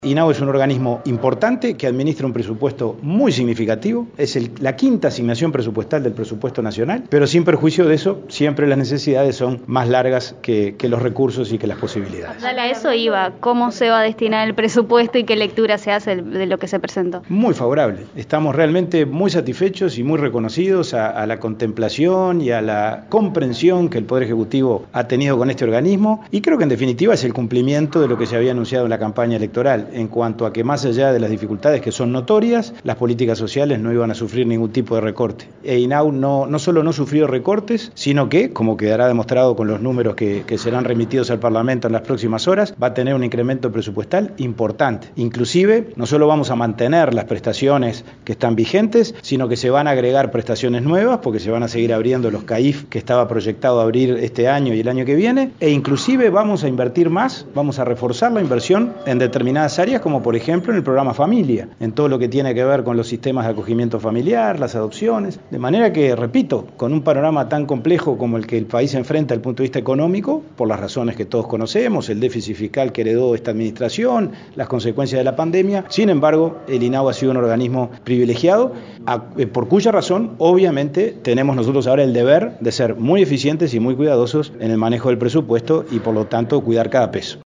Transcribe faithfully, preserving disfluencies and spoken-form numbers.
INAU es un organismo importante que administra un presupuesto muy significativo, es el, la quinta asignación presupuestal del presupuesto nacional, pero sin perjuicio de eso, siempre las necesidades son más largas que, que los recursos y que las posibilidades. Dale, a eso iba, ¿cómo se va a destinar el presupuesto y qué lectura se hace de lo que se presentó? Muy favorable, estamos realmente muy satisfechos y muy reconocidos a, a la contemplación y a la comprensión que el Poder Ejecutivo ha tenido con este organismo, y creo que en definitiva es el cumplimiento de lo que se había anunciado en la campaña electoral, en cuanto a que más allá de las dificultades que son notorias, las políticas sociales no iban a sufrir ningún tipo de recorte. E INAU no, no solo no sufrió recortes, sino que, como quedará demostrado con los números que, que serán remitidos al Parlamento en las próximas horas, va a tener un incremento presupuestal importante. Inclusive, no solo vamos a mantener las prestaciones que están vigentes, sino que se van a agregar prestaciones nuevas, porque se van a seguir abriendo los C A I F que estaba proyectado abrir este año y el año que viene, e inclusive vamos a invertir más, vamos a reforzar la inversión en determinadas áreas, como por ejemplo en el programa Familia, en todo lo que tiene que ver con los sistemas de acogimiento familiar, las adopciones, de manera que, repito, con un panorama tan complejo como el que el país enfrenta desde el punto de vista económico, por las razones que todos conocemos, el déficit fiscal que heredó esta administración, las consecuencias de la pandemia, sin embargo, el INAU ha sido un organismo privilegiado, a, eh, por cuya razón, obviamente, tenemos nosotros ahora el deber de ser muy eficientes y muy cuidadosos en el manejo del presupuesto y, por lo tanto, cuidar cada peso.